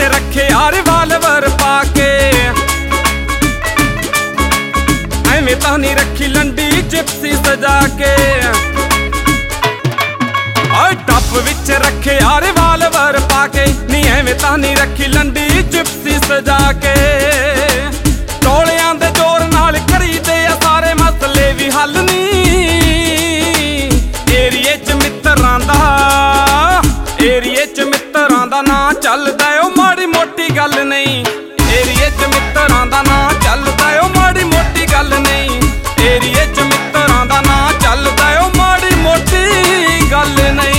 रखे यार रिवाल्वर पाके। एवें तां नहीं रखी लंडी जिप्सी सजा के। टप विच रखे यार रिवाल्वर पाके, नी एवें तां नहीं रखी लंडी जिप्सी सजा के। टोलियां दे जोर नाल करीदे आ सारे मसले भी हल नी। एरिए च मित्रां दा नां चलदा ओ माड़ी मोटी गल नहीं। एरिए च मित्रां दा नां चलदा ओ माड़ी मोटी गल नहीं। एरिए च मित्रां दा नां चलदा ओ माड़ी मोटी गल नहीं।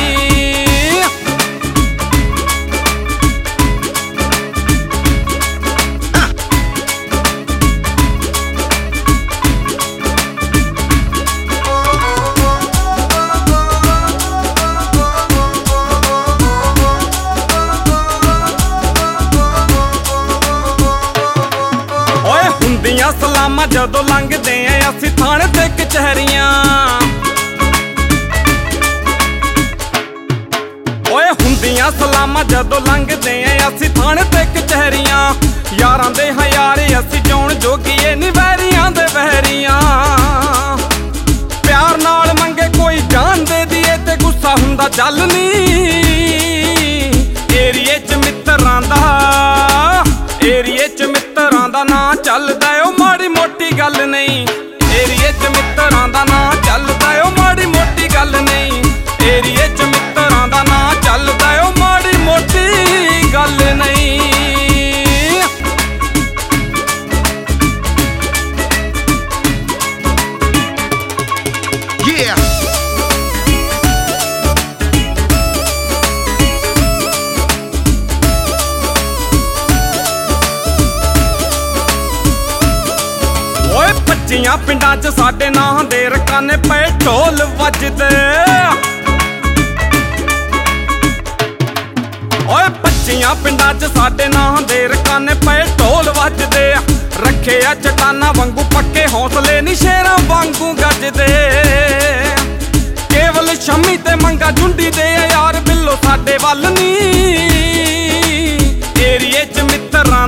सलामा जदों लंघदे आ असीं थाणे ते कचहरियां। ओए हुंदियां सलामा जदों लंघदे आ असीं थाणे ते कचहरियां। यारां दे हां यार असीं चौण जोगीए नी वैरियां दे वैरियां। प्यार नाल मंगे कोई जान दे दिए ते गुस्सा हुंदा चल नी। एरिए च मित्रां दा नां चलदा ओ माड़ी मोटी गल नहीं। एरिए च मित्रां दा नां चलदा ओ माड़ी मोटी गल नहीं। एरिए च मित्रां दा नां चलदा ओ माड़ी मोटी गल नहीं। पच्चियां पिंडां च साडे नां दे रकाने पे ढोल वजदे। ओए पच्चियां पिंडां च साडे नां दे रकाने पे ढोल वजदे। रखे आ चटाना वांगू पक्के हौसले नी शेरां वांगू गजदे। केवल शम्मी ते मंगा झुंडी दे यार बिल्लो साडे वल नी। एरिए च मित्रां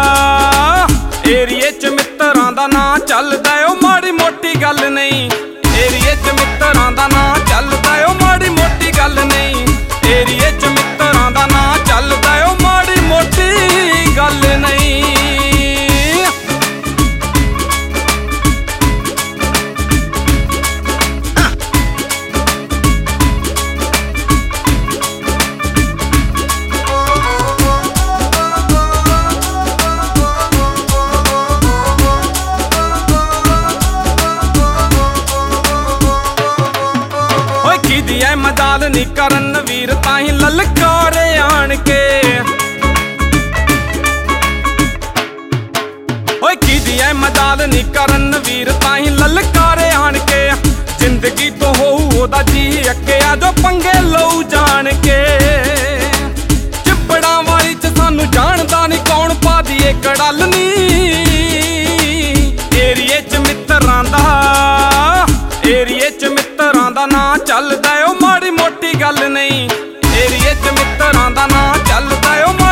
दा नां चलदा ओ माड़ी मोटी गल नहीं। एरिए च मित्रां दा नां चलदा ओ माड़ी मोटी गल नहीं। एरिए च मित्रां दा नां चलदा ओ माड़ी मोटी गल नहीं। मजाल नी करन वीर ताही ललकारे आन के। ओए कीदी ऐ मजाल नी करन वीर ताही ललकारे आन के। जिंदगी तो होऊ ओदा जी अक्किया जो पंगे लऊ जान के। चिबड़ा वाली च सानू जानदा नी कौन पा दिए कड़ल नी। एरिए च मित्रां दा नां चलदा ओ माड़ी मोटी गल नहीं। एरिए च मित्रां दा नां चलदा ओ